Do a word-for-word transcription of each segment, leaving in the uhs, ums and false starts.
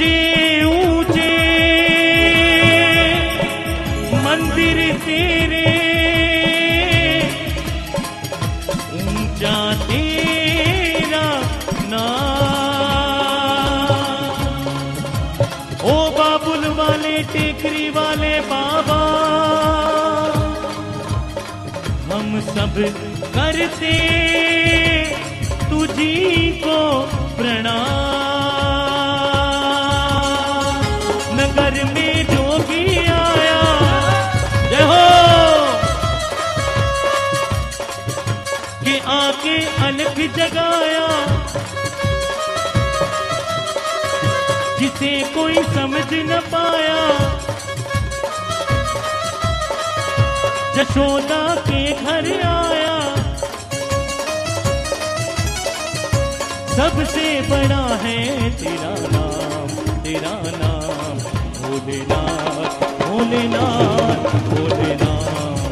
ऊंचे ऊंचे मंदिर तेरे, ऊंचा तेरा नाम। ओ बाबुल वाले टेकरी वाले बाबा, हम सब करते तुझी को प्रणाम। नगर में जोगी आया, जय हो, कि आके अलख जगाया, जिसे कोई समझ न पाया। यशोदा के घर आया, सबसे बड़ा है तेरा नाम, तेरा नाम भोलेनाथ, भोलेनाथ, भोलेनाथ,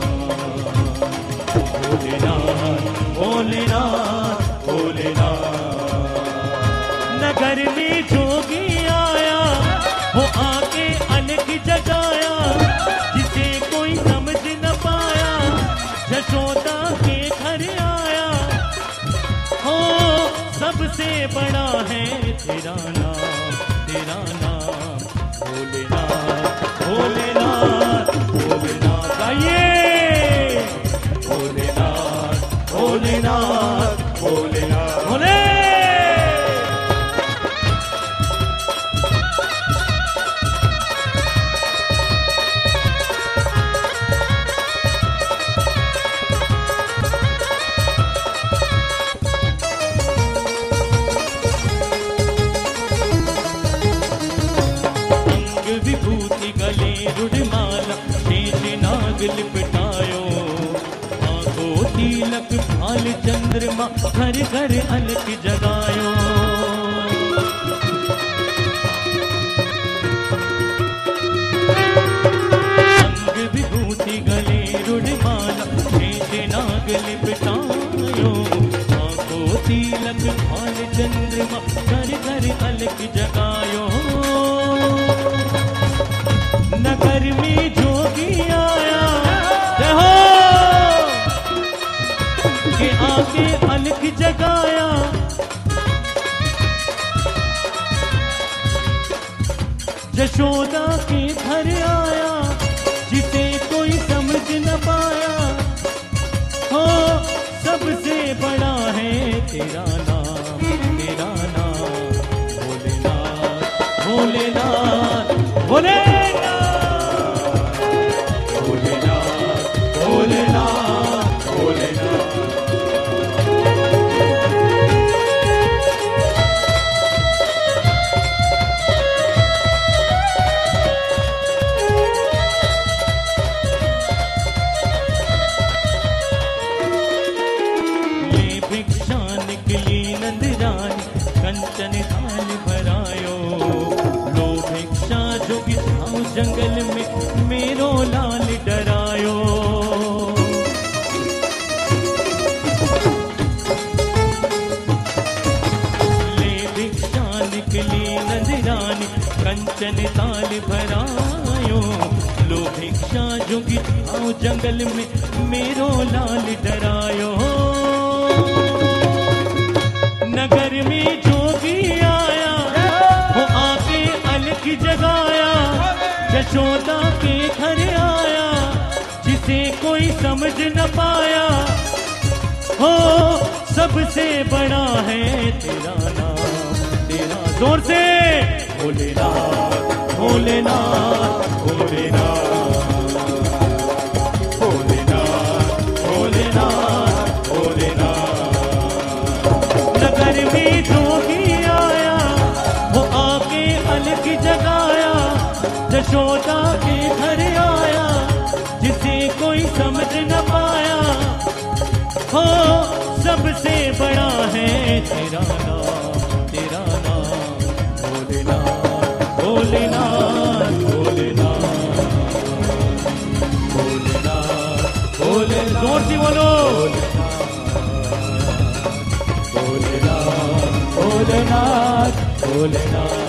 भोलेनाथ, भोलेनाथ, भोलेनाथ। नगर में जोगी आया, वो आके अलग जगाया, जिसे कोई समझ न पाया। यशोदा के घर आया, हो सबसे बड़ा है तेरा नाम, तेरा नाम भोलेनाथ, भोलेनाथ, भोलेनाथ। गाइए भोलेनाथ, भोलेनाथ, भोलेनाथ, भोले। लिपटायो आंखों तिलक भाल चंद्रमा, घर घर अलख जगायो। अंग विभूति गले रुडमाला, शेष नाग लिपटायो आंखों तिलक भाल चंद्रमा, घर घर अलख जगायो। नगर में जोगी आया, हो के आके अलख जगाया, यशोदा के घर आया, जिसे कोई समझ न पाया। हो सबसे बड़ा है तेरा नाम, तेरा नाम भोलेनाथ, भोलेनाथ, भोलेनाथ, भोलेनाथ, भोलेनाथ। ले भिक्षा निकली नंदरानी, कंचन थाल भरायो। लो भिक्षा जोगी थाओ जंगल में, मेरो लाल डरायो। ले भिक्षा निकली नंदरानी, कंचन ताल भरायो। लो भिक्षा जोगी थाओ जंगल में, मेरो लाल डरायो। नगर में जोगी आया, वो आके अलख जगाया, यशोदा के घर आया, जिसे कोई समझ न पाया। हो सबसे बड़ा है तेरा नाम, तेरा जोर से भोलेनाथ, भोलेनाथ, भोलेनाथ, भोलेनाथ, भोलेनाथ, भोलेनाथ। नगर में जोगी आया, वो आके अलख जगाया, यशोदा के घर आया, जिसे कोई समझ न पाया। हो सबसे बड़ा है तेरा नाम, तेरा नाम भोलेनाथ, भोलेनाथ, भोलेनाथ, भोलेनाथ, भोले। जोर से बोलो भोलेनाथ, भोलेनाथ, भोलेनाथ, भोलेनाथ।